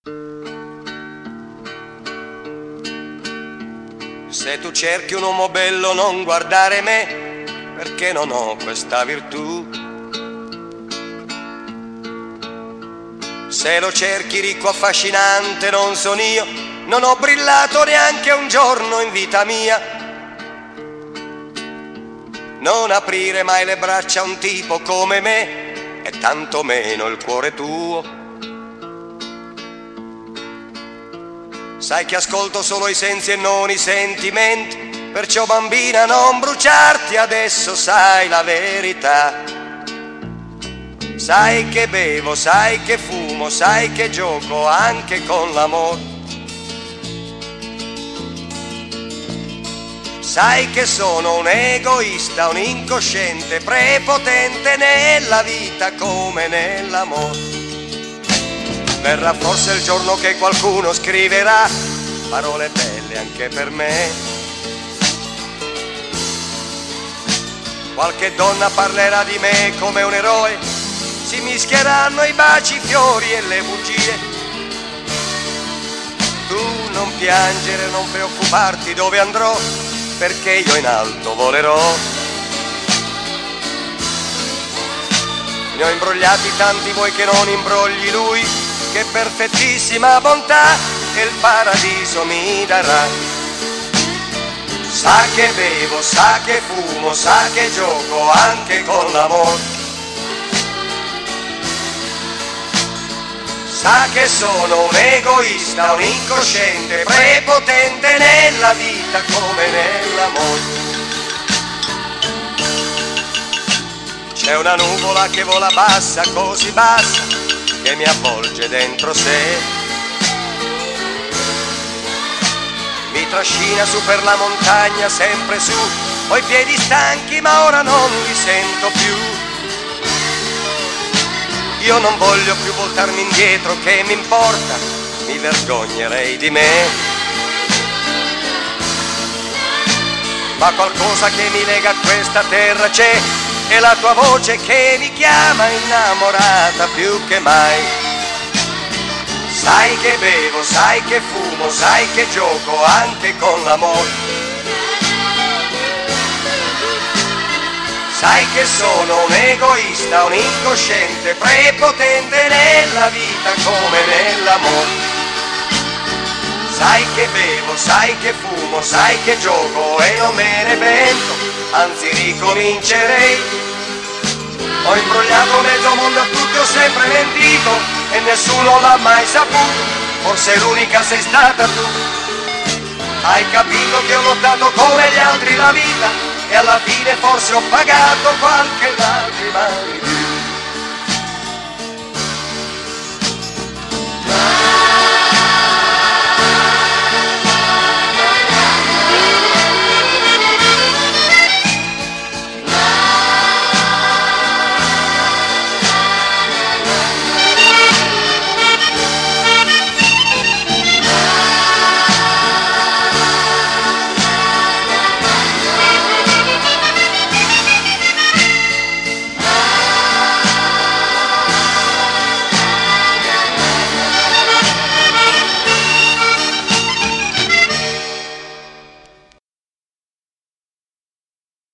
Se tu cerchi un uomo bello non guardare me, perché non ho questa virtù. Se lo cerchi ricco affascinante non son io, non ho brillato neanche un giorno in vita mia. Non aprire mai le braccia a un tipo come me, e tanto meno il cuore tuo. Sai che ascolto solo i sensi e non i sentimenti, perciò bambina non bruciarti adesso, sai la verità. Sai che bevo, sai che fumo, sai che gioco anche con l'amore. Sai che sono un egoista, un incosciente, prepotente nella vita come nell'amore. Verrà forse il giorno che qualcuno scriverà parole belle anche per me. Qualche donna parlerà di me come un eroe, si mischieranno i baci, i fiori e le bugie. Tu non piangere, non preoccuparti dove andrò, perché io in alto volerò. Ne ho imbrogliati tanti, vuoi che non imbrogli lui, che perfettissima bontà e il paradiso mi darà. Sa che bevo, sa che fumo, sa che gioco anche con l'amore. Sa che sono un egoista, un incosciente, prepotente nella vita come nell'amore. C'è una nuvola che vola bassa, così bassa, che mi avvolge dentro sé. Mi trascina su per la montagna, sempre su, ho i piedi stanchi ma ora non li sento più. Io non voglio più voltarmi indietro, che mi importa, mi vergognerei di me. Ma qualcosa che mi lega a questa terra c'è, è la tua voce che mi chiama innamorata più che mai. Sai che bevo, sai che fumo, sai che gioco anche con l'amore. Sai che sono un egoista, un incosciente, prepotente nella vita come nell'amore. Sai che bevo, sai che fumo, sai che gioco e non me ne pento, anzi ricomincerei. Ho imbrogliato mezzo mondo a tutti, ho sempre mentito e nessuno l'ha mai saputo, forse l'unica sei stata tu. Hai capito che ho lottato come gli altri la vita e alla fine forse ho pagato qualche lacrima.